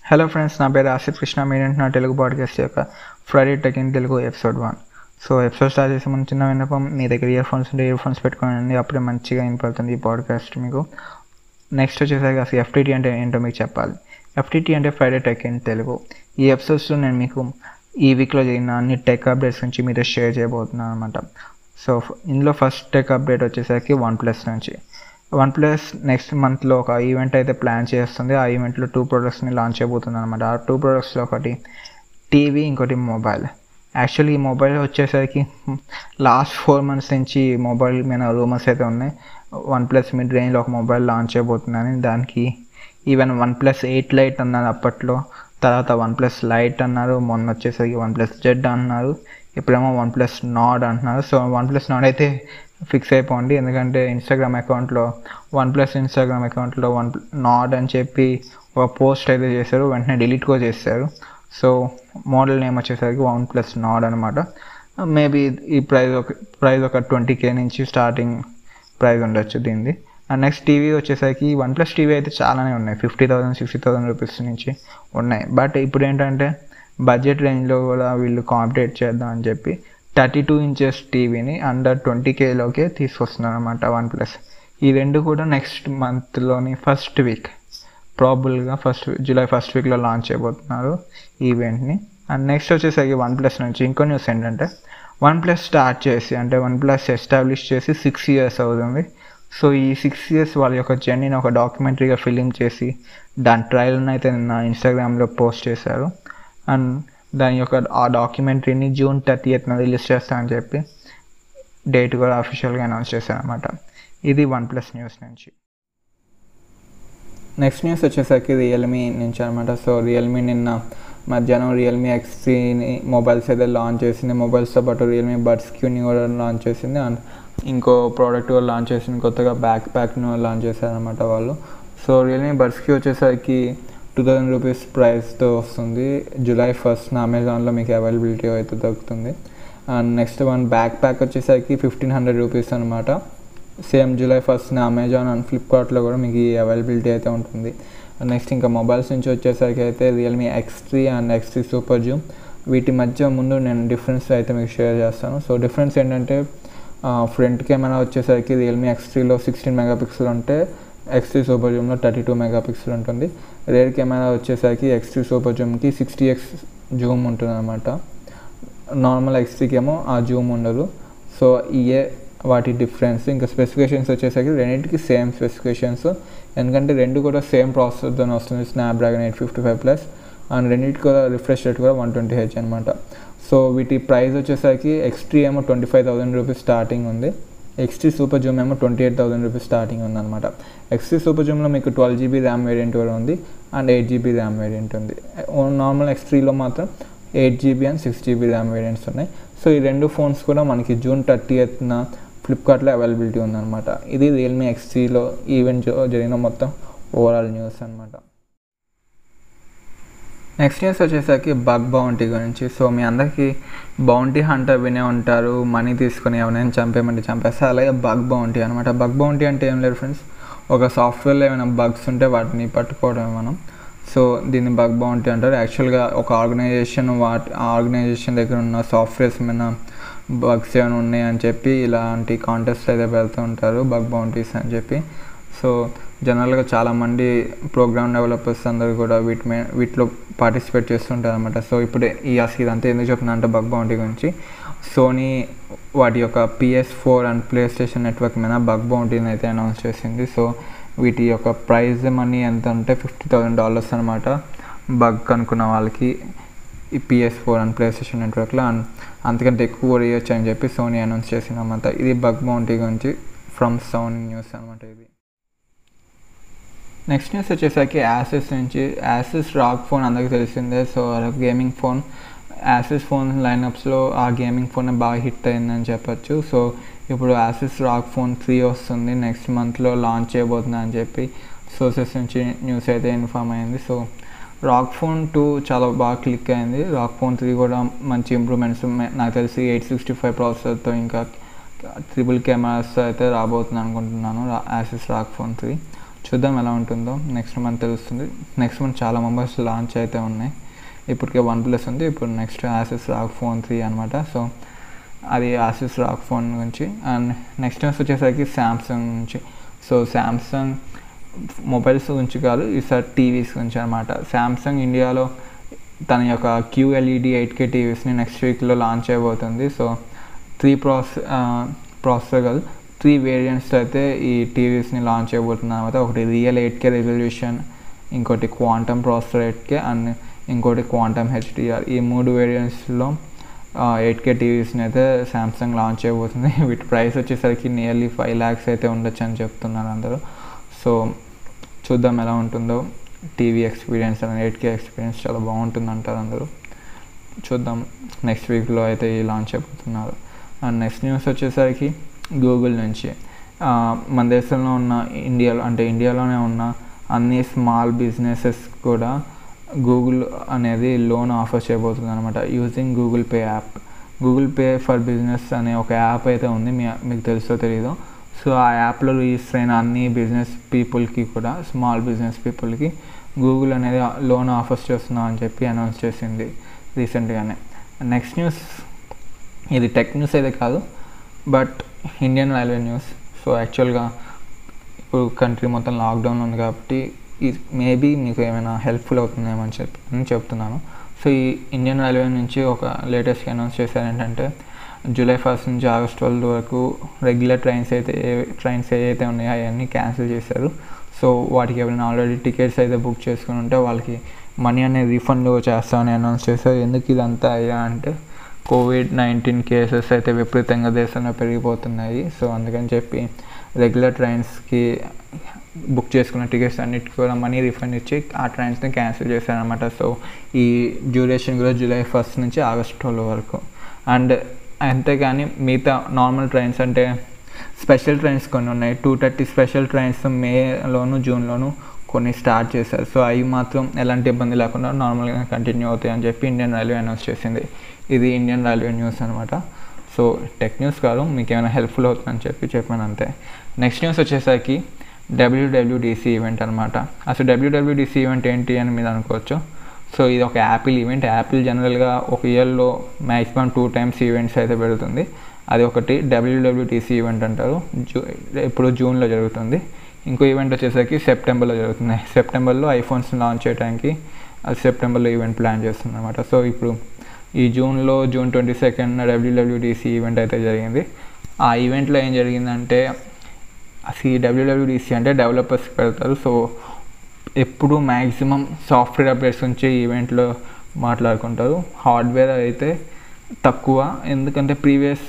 Hello friends, నా పేరు ఆసిఫ్ కృష్ణ. మీరు నా తెలుగు పాడ్కాస్ట్ యొక్క Friday tech in Telugu episode 1. So episode start చేసే ముందు చిన్న విన్నపం, మీ దగ్గర ఇయర్ ఫోన్స్ ఉంటే ఇయర్ ఫోన్స్ పెట్టుకోండి, అప్పుడే మంచిగా వినపడుతుంది ఈ పాడ్కాస్ట్ మీకు. నెక్స్ట్ వచ్చేసరికి అసలు ఎఫ్టీటీ అంటే ఏంటో మీకు చెప్పాలి. ఎఫ్టీటీ అంటే ఫ్రైడే టెక్ ఇన్ తెలుగు. ఈ ఎపిసోడ్స్లో నేను మీకు ఈ వీక్లో జరిగిన అన్ని టెక్ అప్డేట్స్ నుంచి మీతో షేర్ చేయబోతున్నాను అనమాట. సో ఇందులో ఫస్ట్ టెక్ అప్డేట్ వచ్చేసరికి వన్ప్లస్ నుంచి. వన్ప్లస్ నెక్స్ట్ మంత్లో ఒక ఈవెంట్ అయితే ప్లాన్ చేస్తుంది. ఆ ఈవెంట్లో 2 ప్రోడక్ట్స్ని లాంచ్ చేయబోతుంది అనమాట. ఆ 2 ప్రోడక్ట్స్లో ఒకటి టీవీ, ఇంకోటి మొబైల్. యాక్చువల్లీ ఈ మొబైల్ వచ్చేసరికి లాస్ట్ 4 months నుంచి మొబైల్ మీద రూమర్స్ అయితే ఉన్నాయి. వన్ప్లస్ మిడ్ రేంజ్లో ఒక మొబైల్ లాంచ్ చేయబోతుందని. దానికి ఈవెన్ వన్ప్లస్ 8 లైట్ అన్నారు అప్పట్లో, తర్వాత వన్ప్లస్ లైట్ అన్నారు, మొన్న వచ్చేసరికి వన్ప్లస్ జెడ్ అన్నారు, ఇప్పుడేమో వన్ప్లస్ నాడ్ అంటున్నారు. సో వన్ప్లస్ నాడ్ అయితే ఫిక్స్ అయిపోండి, ఎందుకంటే వన్ప్లస్ ఇన్స్టాగ్రామ్ అకౌంట్లో నాడ్ అని చెప్పి ఒక పోస్ట్ అయితే చేశారు, వెంటనే డిలీట్ కూడా చేశారు. సో మోడల్ నేమ్ వచ్చేసరికి వన్ప్లస్ నాడ్ అనమాట. మేబీ ఈ ప్రైస్ ఒక 20K నుంచి స్టార్టింగ్ ప్రైస్ ఉండొచ్చు దీనిది. అండ్ నెక్స్ట్ టీవీ వచ్చేసరికి వన్ప్లస్ టీవీ అయితే చాలానే ఉన్నాయి, 50,000 60,000 రూపీస్ నుంచి ఉన్నాయి. బట్ ఇప్పుడు ఏంటంటే బడ్జెట్ రేంజ్లో కూడా వీళ్ళు కాంపిటేట్ చేద్దాం అని చెప్పి 32 inches టీవీని అండర్ 20Kలోకే తీసుకొస్తున్నారు అనమాట వన్ప్లస్. ఈ రెండు కూడా నెక్స్ట్ మంత్లోని ఫస్ట్ వీక్, ప్రాబుల్గా జూలై ఫస్ట్ వీక్లో లాంచ్ చేయబోతున్నారు ఈ ఈవెంట్ని. అండ్ నెక్స్ట్ వచ్చేసరికి వన్ప్లస్ నుంచి ఇంకో న్యూస్ ఏంటంటే, వన్ప్లస్ వన్ప్లస్ ఎస్టాబ్లిష్ చేసి 6 years అవుతుంది. సో ఈ 6 years వాళ్ళ యొక్క జర్నీని ఒక డాక్యుమెంటరీగా ఫిలిం చేసి దాని ట్రయల్ని అయితే నిన్న ఇన్స్టాగ్రామ్లో పోస్ట్ చేశారు. అండ్ దాని యొక్క ఆ డాక్యుమెంటరీని June 30th రిలీజ్ చేస్తామని చెప్పి డేట్ కూడా అఫీషియల్గా అనౌన్స్ చేశారనమాట. ఇది వన్ప్లస్ న్యూస్ నుంచి. నెక్స్ట్ న్యూస్ వచ్చేసరికి రియల్మీ నుంచి అనమాట. సో రియల్మీ నిన్న మధ్యాహ్నం రియల్మీ X3ని మొబైల్స్ అయితే లాంచ్ చేసింది. మొబైల్స్తో పాటు రియల్మీ బడ్స్ క్యూని కూడా లాంచ్ చేసింది. అండ్ ఇంకో ప్రోడక్ట్ కూడా లాంచ్ చేసింది, కొత్తగా బ్యాక్ ప్యాక్ను లాంచ్ చేశారనమాట వాళ్ళు. సో రియల్మీ బడ్స్ క్యూ వచ్చేసరికి 2,000 రూపీస్ ప్రైస్తో వస్తుంది. July 1st అమెజాన్లో మీకు అవైలబిలిటీ అయితే దొరుకుతుంది. అండ్ నెక్స్ట్ బ్యాక్ ప్యాక్ వచ్చేసరికి 1,500 రూపీస్ అనమాట. Same July 1st Amazon and ఫ్లిప్కార్ట్లో కూడా మీకు ఈ అవైలబిలిటీ అయితే ఉంటుంది. నెక్స్ట్ ఇంకా మొబైల్స్ నుంచి వచ్చేసరికి అయితే Realme X3 and X3 super Zoom, వీటి మధ్య ముందు నేను డిఫరెన్స్ అయితే మీకు షేర్ చేస్తాను. సో డిఫరెన్స్ ఏంటంటే, ఫ్రంట్ కెమెరా వచ్చేసరికి రియల్మీ X3లో 16 MP ఉంటే X3 సూపర్ జూమ్లో 32 MP ఉంటుంది. రేర్ కెమెరా వచ్చేసరికి X3 సూపర్ జూమ్కి 60x జూమ్ ఉంటుంది అనమాట. నార్మల్ X3కి ఏమో ఆ జూమ్ ఉండదు. సో ఇయే వాటి డిఫరెన్స్. ఇంకా స్పెసిఫికేషన్స్ వచ్చేసరికి రెండింటికి సేమ్ స్పెసిఫికేషన్స్, ఎందుకంటే రెండు కూడా సేమ్ ప్రాసెసర్తో వస్తుంది, స్నాప్డ్రాగన్ 855+. అండ్ రెండింటికి కూడా రిఫ్రెష్ రేట్ కూడా 120Hz అనమాట. సో వీటి ప్రైస్ వచ్చేసరికి X3 ఏమో 25,000 రూపీస్ స్టార్టింగ్ ఉంది, X3 సూపర్ జూమ్ ఏమో 28,000 రూపీస్ స్టార్టింగ్ ఉందన్నమాట. X3 సూపర్ జూమ్లో మీకు 12GB ర్యామ్ వేరియంట్ కూడా ఉంది అండ్ 8GB ర్యామ్ వేరియంట్ ఉంది. నార్మల్ X3లో మాత్రం 8GB and 6GB RAM variants ఉన్నాయి. సో ఈ రెండు ఫోన్స్ కూడా మనకి June 30th ఫ్లిప్కార్ట్లో అవైలబిలిటీ ఉందన్నమాట. ఇది రియల్మీ X3లో ఈవెంట్ జరిగిన మొత్తం ఓవరాల్ న్యూస్ అనమాట. నెక్స్ట్ న్యూస్ వచ్చేసరికి బగ్ బౌంటీ గురించి. సో మీ అందరికీ బౌంటీ హంటర్ వినే ఉంటారు, మనీ తీసుకొని ఎవరైనా చంపేమంటే చంపేస్తే, అలాగే బగ్ బౌంటీ అనమాట. బగ్ బౌంటీ అంటే ఏం లేదు ఫ్రెండ్స్, ఒక సాఫ్ట్వేర్లో ఏమైనా బగ్స్ ఉంటే వాటిని పట్టుకోవడం మనం. సో దీన్ని బగ్ బౌంటీ అంటారు. యాక్చువల్గా ఒక ఆర్గనైజేషన్ దగ్గర ఉన్న సాఫ్ట్వేర్స్ మీద బగ్స్ ఏమైనా ఉన్నాయని చెప్పి ఇలాంటి కాంటెస్ట్ అయితే పెడుతూ ఉంటారు, బగ్ బౌంటీస్ అని చెప్పి. సో జనరల్గా చాలామంది ప్రోగ్రామ్ డెవలపర్స్ అందరూ కూడా వీటిలో పార్టిసిపేట్ చేస్తుంటారు అనమాట. సో ఇప్పుడు ఇదంతా ఎందుకు చెప్తున్నా అంటే బగ్ బౌంటీ గురించి. సోనీ వాటి యొక్క PS4 అండ్ PlayStation నెట్వర్క్ మీద బగ్ బౌంటీని అయితే అనౌన్స్ చేసింది. సో వీటి యొక్క ప్రైజ్ మనీ ఎంత అంటే $50,000 అనమాట. బగ్ కనుక్కున్న వాళ్ళకి ఈ PS4 అండ్ PlayStation నెట్వర్క్లో, అండ్ అంతకంటే ఎక్కువ వేయచ్చు అని చెప్పి సోనీ అనౌన్స్ చేసింది అనమాట. ఇది బగ్ బౌంటీ గురించి ఫ్రమ్ సోనీ న్యూస్ అనమాట ఇది. నెక్స్ట్ న్యూస్ వచ్చేసరికి యాసెస్ నుంచి. యాసెస్ రాగ్ ఫోన్ అందరికీ తెలిసిందే. So gaming phone, Asus phone లైనప్స్లో ఆ గేమింగ్ ఫోన్ బాగా హిట్ అయిందని చెప్పొచ్చు. సో ఇప్పుడు యాసెస్ రాగ్ ఫోన్ 3 వస్తుంది, నెక్స్ట్ మంత్లో లాంచ్ చేయబోతుంది అని చెప్పి సోర్సెస్ నుంచి న్యూస్ అయితే ఇన్ఫామ్ అయింది. సో రాగ్ ఫోన్ 2 చాలా బాగా క్లిక్ అయింది. రాగ్ ఫోన్ 3 కూడా మంచి ఇంప్రూవ్మెంట్స్, నాకు తెలిసి 865 ప్రాసెసర్తో ఇంకా 3 కెమెరాస్ అయితే రాబోతుంది అనుకుంటున్నాను యాసెస్ రాగ్ ఫోన్ 3. చూద్దాం ఎలా ఉంటుందో, నెక్స్ట్ మంత్ తెలుస్తుంది. నెక్స్ట్ మంత్ చాలా మొబైల్స్ లాంచ్ అయితే ఉన్నాయి. ఇప్పటికే OnePlus ఉంది, ఇప్పుడు నెక్స్ట్ ఆసూస్ ROG Phone 3 అనమాట. సో అది ఆసూస్ ROG Phone గురించి. అండ్ నెక్స్ట్ న్యూస్ వచ్చేసరికి శాంసంగ్ నుంచి. సో శాంసంగ్ మొబైల్స్ గురించి కాదు, ఈసారి టీవీస్ గురించి అనమాట. శాంసంగ్ ఇండియాలో తన యొక్క QLED 8K టీవీస్ని నెక్స్ట్ వీక్లో లాంచ్ అయిపోతుంది. సో 3 ప్రాసెసర్ కాదు, 3 వేరియంట్స్ అయితే ఈ టీవీస్ని లాంచ్ అయిపోతుంది అనమాట. ఒకటి రియల్ 8K రెజల్యూషన్, ఇంకోటి క్వాంటమ్ ప్రాసెసర్ 8K అండ్ ఇంకోటి క్వాంటమ్ HDR. ఈ 3 వేరియంట్స్లో 8K టీవీస్ని అయితే శాంసంగ్ లాంచ్ అయిపోతుంది. వీటి ప్రైస్ వచ్చేసరికి నియర్లీ 5 lakhs అయితే ఉండొచ్చు అని చెప్తున్నారు అందరూ. సో చూద్దాం ఎలా ఉంటుందో. TV experience and 8K experience చాలా బాగుంటుంది అంటారు అందరూ. చూద్దాం, నెక్స్ట్ వీక్లో అయితే ఈ లాంచ్ అయిపోతున్నారు. అండ్ నెక్స్ట్ న్యూస్ వచ్చేసరికి గూగుల్ నుంచి. మన దేశంలో ఉన్న ఇండియాలోనే ఉన్న అన్ని స్మాల్ బిజినెసెస్ కూడా గూగుల్ అనేది లోన్ ఆఫర్ చేయబోతుంది అనమాట, using Google pay app. Google pay for business అనే ఒక యాప్ అయితే ఉంది, మీకు తెలుసో తెలీదో. సో ఆ యాప్లో రిజిస్టర్ అయిన అన్ని బిజినెస్ పీపుల్కి కూడా, స్మాల్ బిజినెస్ పీపుల్కి గూగుల్ అనేది లోన్ ఆఫర్స్ చేస్తున్నాం అని చెప్పి అనౌన్స్ చేసింది రీసెంట్గానే. నెక్స్ట్ న్యూస్, ఇది టెక్ న్యూస్ అయితే కాదు, but Indian railway news. So యాక్చువల్గా ఇప్పుడు కంట్రీ మొత్తం లాక్డౌన్లో ఉంది కాబట్టి మేబీ మీకు ఏమైనా హెల్ప్ఫుల్ అవుతుందేమో అని చెప్తున్నాను. సో ఈ ఇండియన్ రైల్వే నుంచి ఒక లేటెస్ట్గా అనౌన్స్ చేశారు ఏంటంటే, July 1st నుంచి August 12 వరకు రెగ్యులర్ ట్రైన్స్ ఏవైతే ఉన్నాయో అవన్నీ క్యాన్సిల్ చేశారు. సో వాటికి ఎవరైనా ఆల్రెడీ టికెట్స్ అయితే బుక్ చేసుకుని ఉంటే వాళ్ళకి మనీ అనేది రీఫండ్ చేస్తామని అనౌన్స్ చేశారు. ఎందుకు ఇదంతా అయ్యా అంటే, COVID-19 కేసెస్ అయితే విపరీతంగా దేశంలో పెరిగిపోతున్నాయి. సో అందుకని చెప్పి రెగ్యులర్ ట్రైన్స్కి బుక్ చేసుకున్న టికెట్స్ అన్నిటికీ కూడా మనీ రీఫండ్ ఇచ్చి ఆ ట్రైన్స్ని క్యాన్సిల్ చేశారనమాట. సో ఈ డ్యూరేషన్ కూడా July 1st నుంచి August 12 వరకు. అండ్ అంతేగాని మిగతా నార్మల్ ట్రైన్స్ అంటే స్పెషల్ ట్రైన్స్ కొన్ని ఉన్నాయి, 230 స్పెషల్ ట్రైన్స్ మేలోను జూన్లోను కొన్ని స్టార్ట్ చేశారు. సో అవి మాత్రం ఎలాంటి ఇబ్బంది లేకుండా నార్మల్గా కంటిన్యూ అవుతాయి అని చెప్పి ఇండియన్ రైల్వే అనౌన్స్ చేసింది. ఇది ఇండియన్ రైల్వే న్యూస్ అనమాట. సో టెక్ న్యూస్ కాదు, మీకు ఏమైనా హెల్ప్ఫుల్ అవుతుందని చెప్పాను అంతే. నెక్స్ట్ న్యూస్ వచ్చేసరికి WWDC ఈవెంట్ అనమాట. అసలు WWDC ఈవెంట్ ఏంటి అని మీరు అనుకోవచ్చు. సో ఇది ఒక యాపిల్ ఈవెంట్. యాపిల్ జనరల్గా ఒక ఇయర్లో మ్యాక్సిమం 2 times ఈవెంట్స్ అయితే పెడుతుంది. అది ఒకటి WWDC ఈవెంట్ అంటారు. ఇప్పుడు జూన్లో జరుగుతుంది. ఇంకో ఈవెంట్ వచ్చేసరికి సెప్టెంబర్లో జరుగుతుంది. సెప్టెంబర్లో ఐఫోన్స్ లాంచ్ చేయడానికి అది సెప్టెంబర్లో ఈవెంట్ ప్లాన్ చేస్తుంది అనమాట. సో ఇప్పుడు ఈ June 22 WWDC ఈవెంట్ అయితే జరిగింది. ఆ ఈవెంట్లో ఏం జరిగిందంటే, అసలు WWDC అంటే డెవలపర్స్ పెడతారు. సో ఎప్పుడు మ్యాక్సిమం సాఫ్ట్వేర్ అప్డేట్స్ నుంచి ఈవెంట్లో మాట్లాడుకుంటారు. హార్డ్వేర్ అయితే తక్కువ, ఎందుకంటే ప్రీవియస్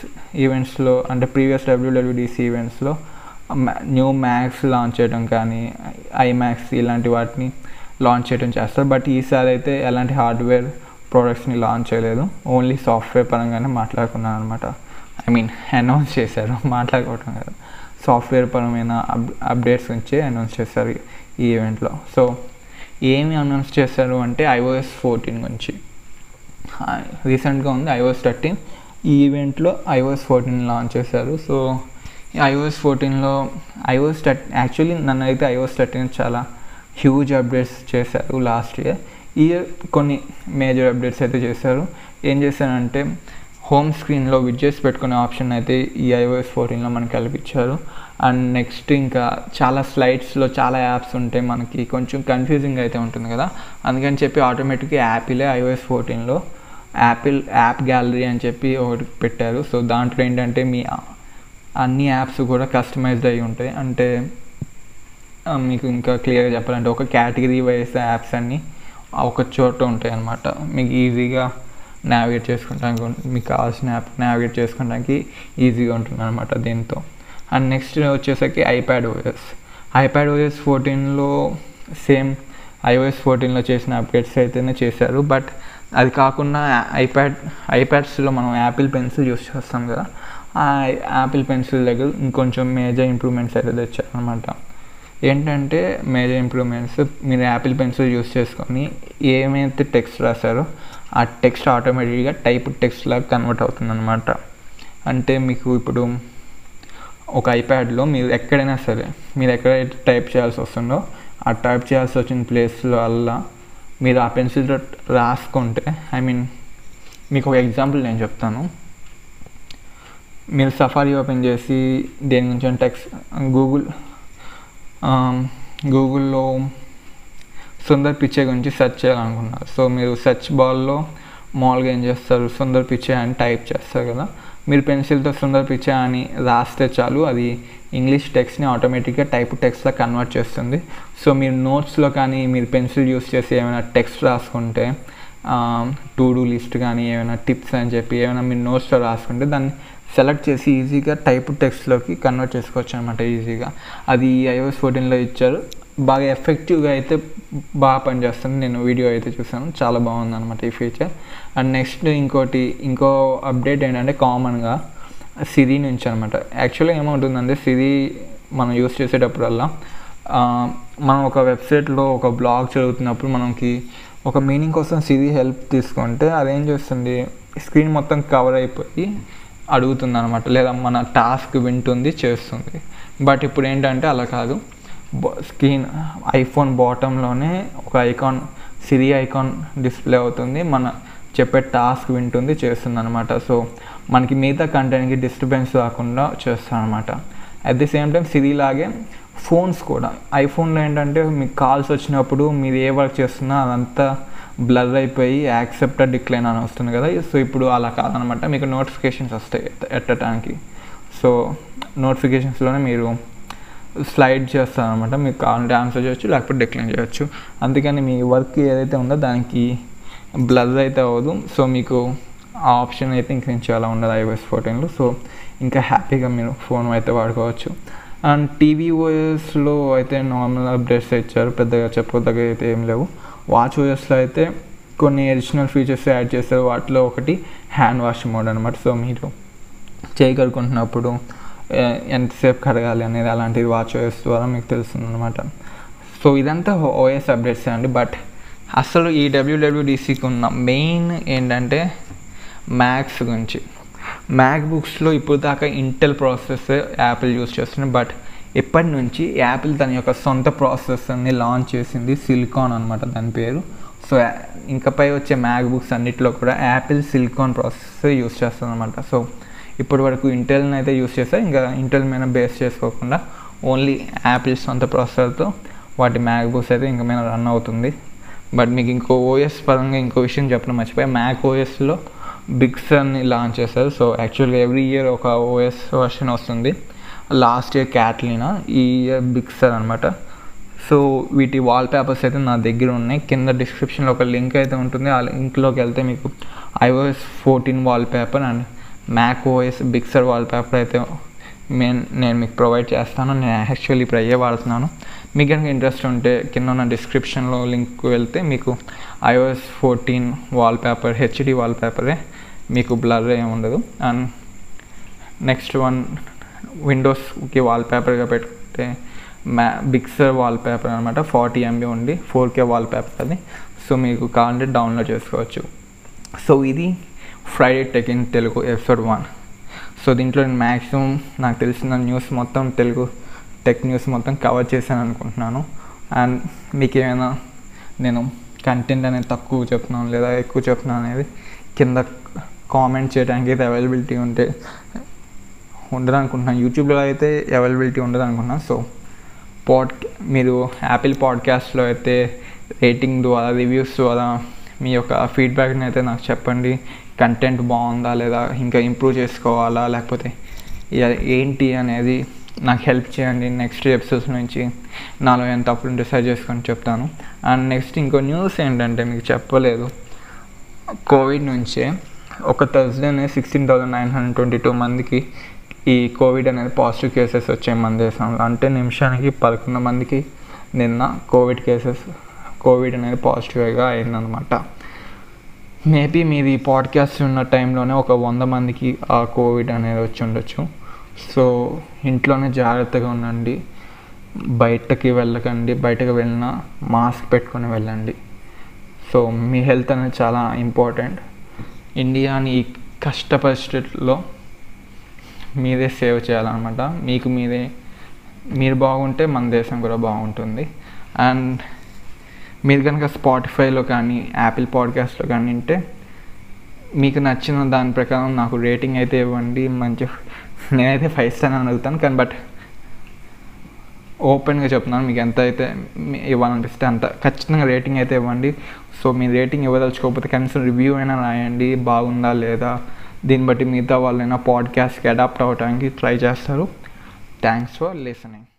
WWDC ఈవెంట్స్లో న్యూ మ్యాక్స్ లాంచ్ చేయడం కానీ iMacs ఇలాంటి వాటిని లాంచ్ చేయడం చేస్తారు. బట్ ఈసారి అయితే ఎలాంటి హార్డ్వేర్ ప్రోడక్ట్స్ని లాంచ్ చేయలేదు, ఓన్లీ సాఫ్ట్వేర్ పరంగానే మాట్లాడుకున్నాను అనమాట. అనౌన్స్ చేశారు, మాట్లాడుకోవటం కాదు, సాఫ్ట్వేర్ పరమైన అప్డేట్స్ గురించి అనౌన్స్ చేశారు ఈ ఈవెంట్లో. సో ఏమి అనౌన్స్ చేశారు అంటే iOS 14 గురించి. రీసెంట్గా ఉంది iOS 13. ఈ ఈవెంట్లో iOS 14 లాంచ్ చేశారు. సో iOS 14లో యాక్చువల్లీ నన్ను అయితే iOS 13 చాలా హ్యూజ్ అప్డేట్స్ చేశారు లాస్ట్ ఇయర్. ఈ ఇయర్ కొన్ని మేజర్ అప్డేట్స్ అయితే చేశారు. ఏం చేశారంటే, హోమ్ స్క్రీన్లో విడ్జెట్స్ పెట్టుకునే ఆప్షన్ అయితే ఈ iOS 14లో మనకి కల్పించారు. అండ్ నెక్స్ట్ ఇంకా చాలా స్లైడ్స్లో చాలా యాప్స్ ఉంటాయి, మనకి కొంచెం కన్ఫ్యూజింగ్ అయితే ఉంటుంది కదా, అందుకని చెప్పి ఆటోమేటిక్గా యాపిలే iOS 14లో యాప్ గ్యాలరీ అని చెప్పి ఒకటి పెట్టారు. సో దాంట్లో ఏంటంటే మీ అన్ని యాప్స్ కూడా కస్టమైజ్డ్ అయి ఉంటాయి. అంటే మీకు ఇంకా క్లియర్గా చెప్పాలంటే ఒక కేటగిరీ వైజ్ యాప్స్ అన్నీ ఒక చోట ఉంటాయి అన్నమాట. మీకు ఈజీగా నావిగేట్ చేసుకోవడానికి, మీకు కావాల్సిన యాప్ నావిగేట్ చేసుకోవడానికి ఈజీగా ఉంటుంది అనమాట దీంతో. అండ్ నెక్స్ట్ వచ్చేసరికి iPadOS 14లో సేమ్ iOS 14లో చేసిన అప్డేట్స్ అయితేనే చేశారు. బట్ అది కాకుండా ఐప్యాడ్స్లో మనం యాపిల్ పెన్సిల్ యూస్ చేస్తాం కదా, ఆ యాపిల్ పెన్సిల్ దగ్గర ఇంకొంచెం మేజర్ ఇంప్రూవ్మెంట్స్ అయితే తెచ్చారనమాట. ఏంటంటే మేజర్ ఇంప్రూవ్మెంట్స్, మీరు యాపిల్ పెన్సిల్ యూస్ చేసుకొని ఏమైతే టెక్స్ట్ రాశారో ఆ టెక్స్ట్ ఆటోమేటిక్గా టైప్ టెక్స్ట్ లాగా కన్వర్ట్ అవుతుంది అనమాట. అంటే మీకు ఇప్పుడు ఒక ఐప్యాడ్లో మీరు ఎక్కడైనా సరే మీరు ఎక్కడైతే టైప్ చేయాల్సి వస్తుందో ఆ టైప్ చేయాల్సి వచ్చిన ప్లేస్లో అలా మీరు ఆ పెన్సిల్తో రాసుకుంటే, ఐ మీన్ మీకు ఒక ఎగ్జాంపుల్ నేను చెప్తాను. మీరు సఫారీ ఓపెన్ చేసి దేని గురించి టెక్స్ట్ గూగుల్లో సుందర్ పిచ్చే గురించి సెర్చ్ చేయాలనుకున్నారు. సో మీరు సెర్చ్ బార్లో మామూలుగా ఏం చేస్తారు, సుందర్ పిచ్చే అని టైప్ చేస్తారు కదా. మీరు పెన్సిల్తో సుందర్ పిచ్చే అని రాస్తే చాలు, అది ఇంగ్లీష్ టెక్స్ట్ని ఆటోమేటిక్గా టైప్ టెక్స్ట్లా కన్వర్ట్ చేస్తుంది. సో మీరు నోట్స్లో కానీ మీరు పెన్సిల్ యూస్ చేసి ఏమైనా టెక్స్ట్ రాసుకుంటే, టు డూ లిస్ట్ కానీ ఏమైనా టిప్స్ అని చెప్పి ఏమైనా మీరు నోట్స్లో రాసుకుంటే దాన్ని సెలెక్ట్ చేసి ఈజీగా టైప్ టెక్స్ట్లోకి కన్వర్ట్ చేసుకోవచ్చు అనమాట ఈజీగా. అది iOS 14లో ఇచ్చారు. బాగా ఎఫెక్టివ్గా అయితే బాగా పనిచేస్తుంది. నేను వీడియో అయితే చూసాను, చాలా బాగుంది అనమాట ఈ ఫీచర్. అండ్ నెక్స్ట్ ఇంకో అప్డేట్ ఏంటంటే కామన్గా సిరి నుంచి అనమాట. యాక్చువల్గా ఏమవుతుందంటే సిరి మనం యూస్ చేసేటప్పుడల్లా మనం ఒక వెబ్సైట్లో ఒక బ్లాగ్ చదువుతున్నప్పుడు మనకి ఒక మీనింగ్ కోసం సిరి హెల్ప్ తీసుకుంటే అదేం చేస్తుంది, స్క్రీన్ మొత్తం కవర్ అయిపోయి అడుగుతుంది అనమాట, లేదా మన టాస్క్ వింటుంది చేస్తుంది. బట్ ఇప్పుడు ఏంటంటే అలా కాదు, స్క్రీన్ ఐఫోన్ బాటంలోనే ఒక ఐకాన్ సిరి ఐకాన్ డిస్ప్లే అవుతుంది, మన చెప్పే టాస్క్ వింటుంది చేస్తుంది అనమాట. సో మనకి మిగతా కంటెంట్కి డిస్టర్బెన్స్ రాకుండా చేస్తుంది అనమాట. At the same time Siri లాగే ఫోన్స్ కూడా, ఐఫోన్లో ఏంటంటే మీకు కాల్స్ వచ్చినప్పుడు మీరు ఏ వర్క్ చేస్తున్నా అదంతా బ్లర్ అయిపోయి యాక్సెప్ట్ డిక్లైన్ అని వస్తుంది కదా. సో ఇప్పుడు అలా కాదనమాట, మీకు నోటిఫికేషన్స్ వస్తాయి ఎట్టడానికి. సో నోటిఫికేషన్స్లోనే మీరు స్లైడ్ చేస్తారనమాట, మీకు కావాలంటే ఆన్సర్ చేయొచ్చు లేకపోతే డిక్లైన్ చేయొచ్చు. అందుకని మీ వర్క్ ఏదైతే ఉందో దానికి బ్లర్ అయితే అవ్వదు. సో మీకు ఆ ఆప్షన్ అయితే ఇంక నుంచి అలా ఉండదు iOS 14లో. సో ఇంకా హ్యాపీగా మీరు ఫోన్ అయితే వాడుకోవచ్చు. అండ్ tvOSలో అయితే నార్మల్ అప్డేట్స్ ఇచ్చారు, పెద్దగా చెప్పదగ్గ అయితే ఏం లేవు. watchOSలో అయితే కొన్ని అడిషనల్ ఫీచర్స్ యాడ్ చేస్తారు. వాటిలో ఒకటి హ్యాండ్ వాష్ మోడ్ అనమాట. సో మీరు చేయి కడుక్కుంటున్నప్పుడు ఎంతసేపు కడగాలి అనేది అలాంటిది watchOS ద్వారా మీకు తెలుస్తుంది అనమాట. సో ఇదంతా OS అప్డేట్స్ అండి. బట్ అసలు ఈ WWDCకి ఉన్న మెయిన్ ఏంటంటే మ్యాక్స్ గురించి. మ్యాక్బుక్స్లో ఇప్పుడు దాకా ఇంటెల్ ప్రాసెసర్ యాపిల్ యూస్ చేస్తుంది. బట్ ఇప్పటి నుంచి యాపిల్ తన యొక్క సొంత ప్రాసెసర్ని లాంచ్ చేసింది, సిలికాన్ అనమాట దాని పేరు. సో ఇంకపై వచ్చే మ్యాక్బుక్స్ అన్నిటిలో కూడా యాపిల్ సిలికాన్ ప్రాసెసర్ యూస్ చేస్తుంది అనమాట. సో ఇప్పటి వరకు ఇంటెల్ని అయితే యూస్ చేస్తారు, ఇంకా ఇంటెల్ మీద బేస్ చేసుకోకుండా ఓన్లీ యాపిల్ సొంత ప్రాసెసర్తో వాటి మ్యాక్బుక్స్ అయితే ఇంకా మీద రన్ అవుతుంది. బట్ మీకు ఇంకో ఓఎస్ పరంగా ఇంకో విషయం చెప్పడం మర్చిపోయి, మ్యాక్ ఓఎస్లో బిగ్ సర్ని లాంచ్ చేస్తారు. సో యాక్చువల్గా ఎవ్రీ ఇయర్ ఒక ఓఎస్ వర్షన్ వస్తుంది. లాస్ట్ ఇయర్ క్యాట్లీనా, ఈ ఇయర్ బిగ్ సర్ అనమాట. సో వీటి వాల్పేపర్స్ అయితే నా దగ్గర ఉన్నాయి. కింద డిస్క్రిప్షన్లో ఒక లింక్ అయితే ఉంటుంది. ఆ లింక్లోకి వెళ్తే మీకు iOS 14 wallpaper and Mac OS Big Sur wallpaper అయితే నేను మీకు ప్రొవైడ్ చేస్తాను. నేను యాక్చువల్లీ ఇప్పుడు అయ్యే వాడుతున్నాను. మీకు కనుక ఇంట్రెస్ట్ ఉంటే కింద ఉన్న డిస్క్రిప్షన్లో లింక్ వెళ్తే మీకు iOS 14 వాల్పేపర్ హెచ్డి వాల్పేపరే, మీకు బ్లర్ ఏమి ఉండదు. అండ్ నెక్స్ట్ వన్ విండోస్కి వాల్పేపర్గా పెట్టుకుంటే బిగ్ సర్ వాల్పేపర్ అనమాట. 40 MB ఉండి 4K వాల్పేపర్ అది. సో మీకు కావాలంటే డౌన్లోడ్ చేసుకోవచ్చు. సో ఇది Friday tech in Telugu episode 1. So దీంట్లో నేను మ్యాక్సిమం నాకు తెలిసిన న్యూస్ మొత్తం తెలుగు టెక్ న్యూస్ మొత్తం కవర్ చేశాను అనుకుంటున్నాను. అండ్ మీకు ఏమైనా నేను కంటెంట్ అనేది తక్కువ చెప్తున్నాను లేదా ఎక్కువ చెప్తున్నాను అనేది కింద కామెంట్ చేయడానికి అయితే అవైలబిలిటీ ఉండదు అనుకుంటున్నాను. యూట్యూబ్లో అయితే అవైలబిలిటీ ఉండదు అనుకుంటున్నాను. సో మీరు యాపిల్ పాడ్కాస్ట్లో అయితే రేటింగ్ ద్వారా రివ్యూస్ ద్వారా మీ యొక్క ఫీడ్బ్యాక్ని అయితే నాకు చెప్పండి. కంటెంట్ బాగుందా లేదా ఇంకా ఇంప్రూవ్ చేసుకోవాలా లేకపోతే ఏంటి అనేది నాకు హెల్ప్ చేయండి. నెక్స్ట్ ఎపిసోడ్స్ నుంచి నాలో ఎంత తప్పులు డిసైడ్ చేసుకొని చెప్తాను. అండ్ నెక్స్ట్ ఇంకో న్యూస్ ఏంటంటే మీకు చెప్పలేదు, కోవిడ్ నుంచే ఒక థర్స్డేనే 16,922 మందికి ఈ కోవిడ్ అనేది పాజిటివ్ కేసెస్ వచ్చాయి మన దేశంలో. అంటే నిమిషానికి 11 మందికి నిన్న కోవిడ్ అనేది పాజిటివ్గా అయిందనమాట. మేబీ మీది పాడ్కాస్ట్ ఉన్న టైంలోనే ఒక 100 మందికి ఆ కోవిడ్ అనేది వచ్చి ఉండొచ్చు. సో ఇంట్లోనే జాగ్రత్తగా ఉండండి, బయటకు వెళ్ళకండి, బయటకు వెళ్ళినా మాస్క్ పెట్టుకొని వెళ్ళండి. సో మీ హెల్త్ అనేది చాలా ఇంపార్టెంట్. ఇండియాని ఈ కష్ట పరిస్థితుల్లో మీరే సేవ్ చేయాలన్నమాట. మీరు బాగుంటే మన దేశం కూడా బాగుంటుంది. అండ్ మీరు కనుక స్పాటిఫైలో కానీ యాపిల్ పాడ్కాస్ట్లో కానీ వింటే మీకు నచ్చిన దాని ప్రకారం నాకు రేటింగ్ అయితే ఇవ్వండి. నేనైతే 5 స్టార్ అని అడుగుతాను, కానీ బట్ ఓపెన్గా చెప్తున్నాను, మీకు ఎంత అయితే ఇవ్వాలనిపిస్తే అంత ఖచ్చితంగా రేటింగ్ అయితే ఇవ్వండి. సో మీరు రేటింగ్ ఇవ్వదలుచుకోకపోతే కనీసం రివ్యూ అయినా రాయండి, బాగుందా లేదా. దీన్ని బట్టి మిగతా వాళ్ళైనా పాడ్కాస్ట్కి అడాప్ట్ అవ్వడానికి ట్రై చేస్తారు. Thanks for listening.